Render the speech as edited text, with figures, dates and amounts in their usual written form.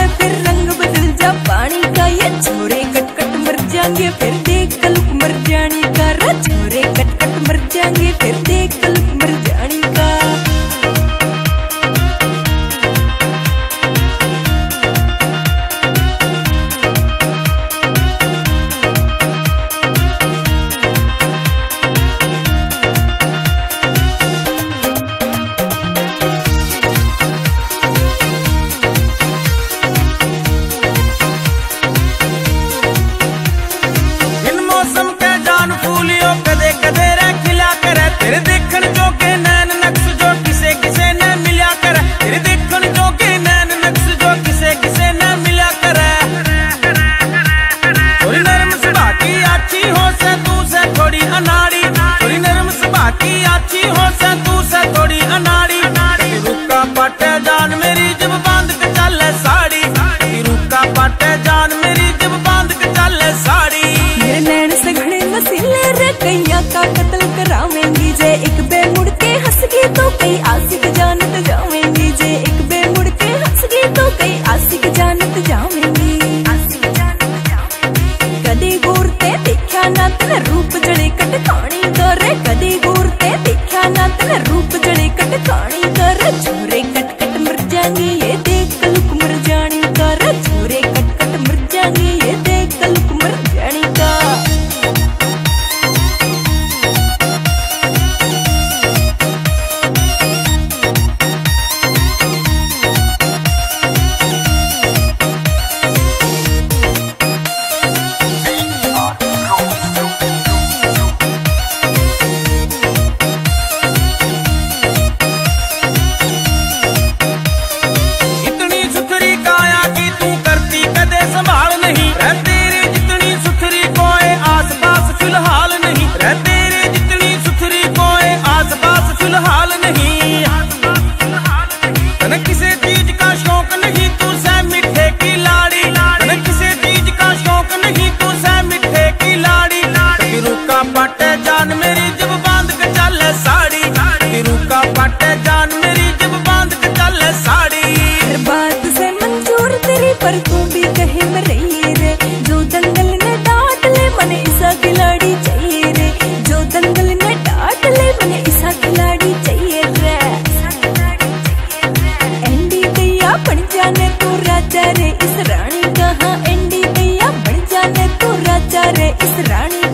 जाए फिर रंग बदल जा पानी का, ये छोरे कट कट मर जाएंगे फिर देख कलुक मर जानी का, छोरे कट कट मर जाएंगे फिर देख कलुक मर जानी का। कदे कदे रे खिला कर तेरे देखन जोगे नैन नक्श जो किसे किसे न मिला कर, तेरे देखन जोगे नैन नक्श जो किसे किसे न मिला कर। थोड़ी नरम सुभा की आची हो से तू से थोड़ी अनाड़ी, थोड़ी नरम सुभा की आची हो से तू से थोड़ी अनाड़ी। रुका पट जान मेरी जब बांध के चले साड़ी, रुका पट जान मेरी जब बांध के चले साड़ी। मेरे नैन से घड़े नसीले रे कैया का कत्ल करावेंगी, जे एक बे मुड़ के हंस गई तो कई आशिक जानत जावेंगी, जे एक बे मुड़ के हंस गई तो कई आशिक जानत जावेंगी। कदी घूरते देखा ना तेरा रूप जड़े कट खानी करे, कदी घूरते देखा ना तेरा रूप जड़े कट खानी करे। छोरे कट कट मर जाएंगे ये देख कलुक मर जानी का, छोरे कट कट मर जाएंगे ये देख कलुक मर जानी का। किसी चीज का शौक नहीं तू से मिठे की लाड़ी, किसी चीज का शौक नहीं तू से मिठे की लाड़ी। रुका पट जान मेरी जब बांध के चले साड़ी, रुका पट जान मेरी जब बांध के चले साड़ी। हर बात से मंजूर तेरी पर तू भी कहे में रही रे, जो दंगल ने डांट ले मने ऐसा खिलाड़ी चाहिए रे, जो दंगल ने डांट ले मने ऐसा खिलाड़ी चाहिए रे। बन जाने तू राजा रे इस रानी का, हाँ एंडी भैया बन जाने तू राजा रे इस रानी